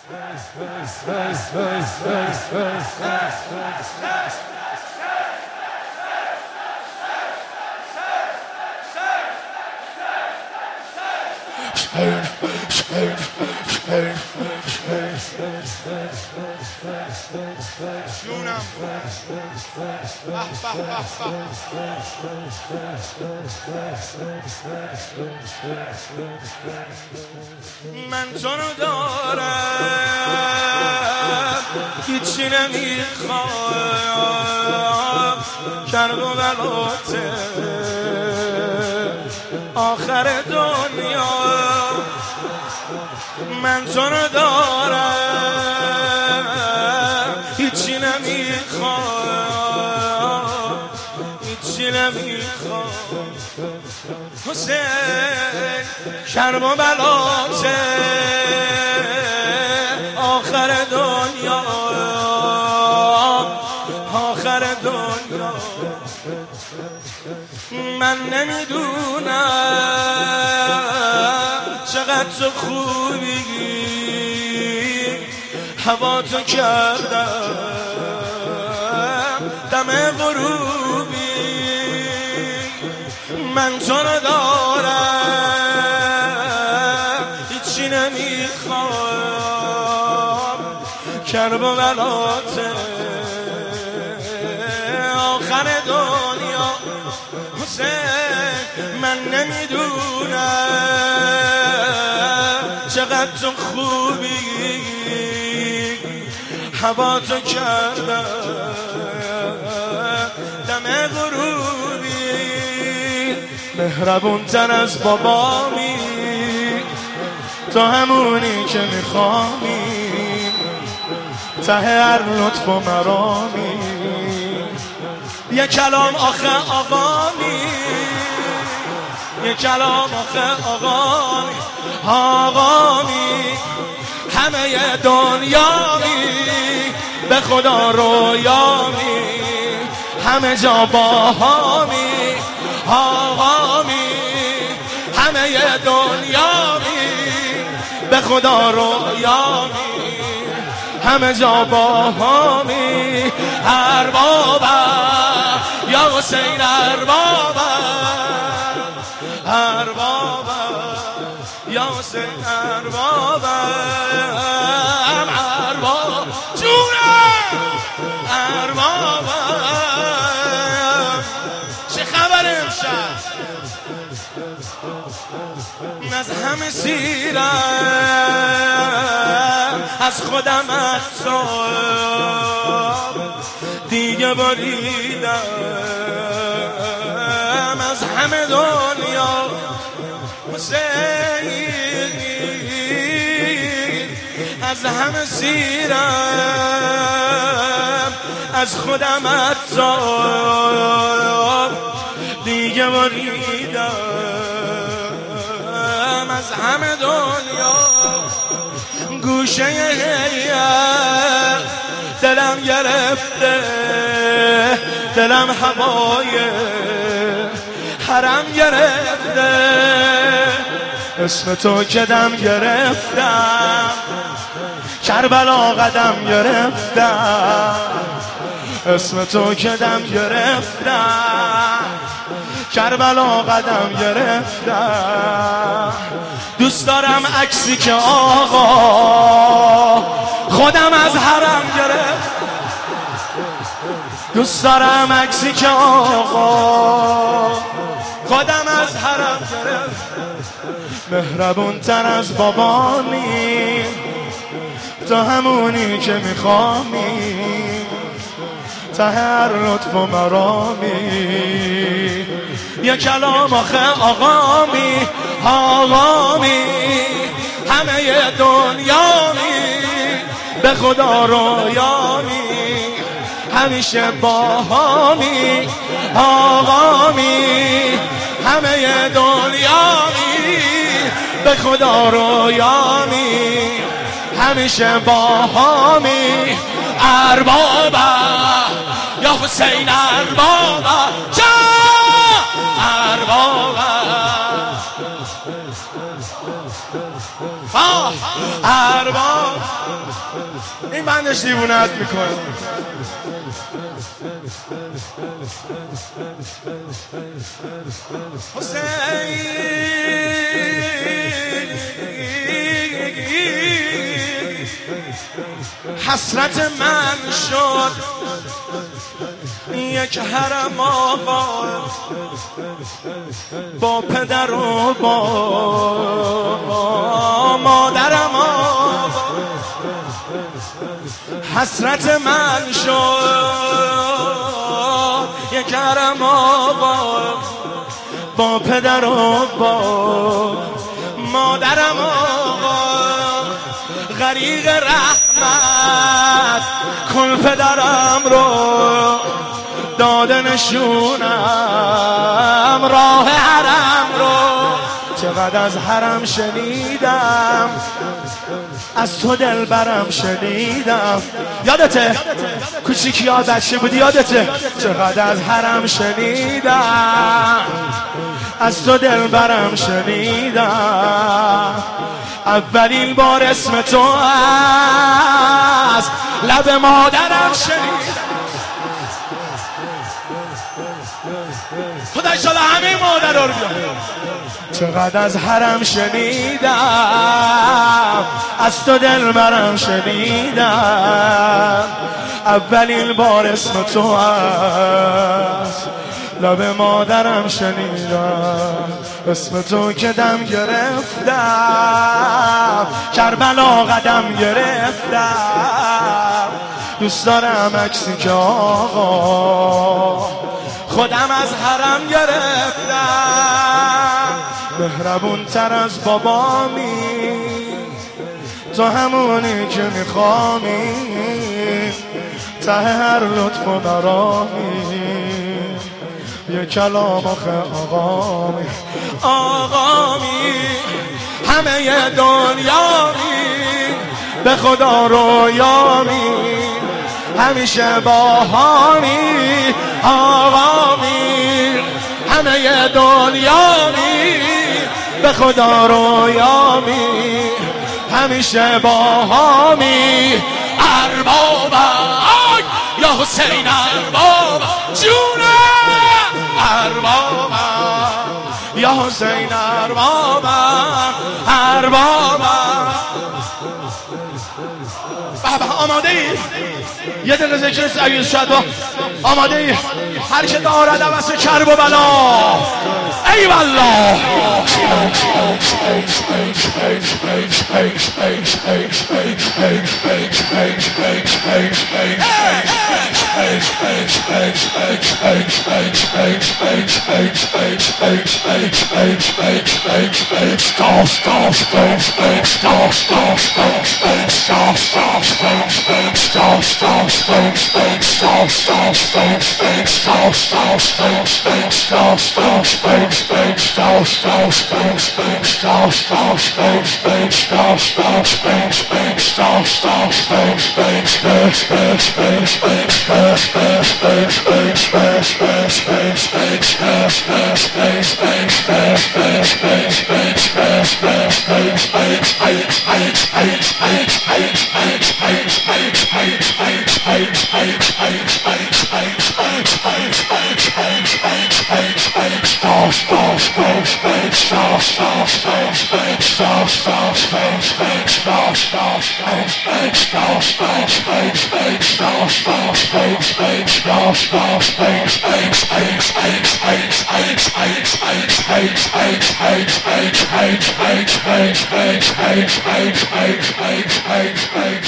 من تو رو دارم هیچی نمیخوام کرب و بلاته آخر دنیا من تو رو دارم هیچی نمیخوام هیچی نمیخوام حسین کرب و بلاته آخر دنیا آخر دنیا من نمیدونم چقدر تو خوبی هوا تو کردم دم غروبی من تو رو دارم هیچی نمیخوام کرب و بلاته آخر دنیا حسین من نمیدونم چقدر تو خوبی هوا تو کردم دم غروبی مهربون تر از بابامی تو همونی که میخوامی ته هر لطف و مرامی یه کلام آخه آقامی یه کلام آخه آقامی آقامی همه دنیامی به خدا رویامی همه جا باهامی آقامی همه دنیامی به خدا رویامی همه جا باهامی اربابم یا حسین اربابم اربابم یا حسین اربابم ارباب جونم اربابم چه خبر امشب از همه سیرم از خودم اتاب دیگه بریدم از همه دنیا حسین از همه سیرم از خودم اتاب دیگه بریدم از همه دنیا گوشه هیئت دلم گرفته دلم هوای حرم گرفته اسم تو کدم گرفتم کربلا قدم گرفتم اسم تو کدم گرفتم کربلا قدم گرفتم دوست دارم عکسی که آقا خودم از حرم گرفت دوست دارم عکسی که آقا خودم از حرم گرفت مهربون تر از بابامی تو همونی که میخوامی ته هر لطف و مرامی یه کلام آخه آقامی آقامی همه دنیامی به خدا رویامی همیشه باهامی آقامی همه دنیامی به خدا رویامی همیشه باهامی اربابا یا حسین اربابا جا اربابا ارباب این بندش دیوونت میکنه. حسرت من شد یک حرم آقا با پدر و با مادرم آقا. حسرت من شد یک حرم آقا با پدر و با مادرم آقا. غریق رحمت کن پدرم رو داده نشونم راه حرم رو. چقدر از حرم شنیدم از تو دل برم شنیدم. یادته کوچیک یاد بچه بودی یادته چقدر از حرم شنیدم از تو دل برم شنیدم. اولین بار اسم تو از لب مادرم شنیدم. خدا انشالله همه مادر رو بیاد. چقدر از حرم شنیدم از تو دل برم شنیدم. اولین بار اسم تو از لب مادرم شنیدم. اسم تو که دم گرفتم کربلا قدم گرفتم. دوست دارم عکسی که آقا خودم از حرم گرفتم. مهربون تر از بابامی تو همونی که میخوامی ته هر لطف و برامی یه کلام آخه آقامی آقامی. همه دنیامی به خدا رویامی همیشه باهامی آقامی. همه دنیامی به خدا رویامی همیشه باهامی. اربابم یا حسین اربابم جونم اربابم یا حسین اربابم اربابم. بابا آماده ای؟ یه دقیقه ذکر سعید شد با آماده ای؟ هر که دارد عوض کرب و بلا ای والله. Hey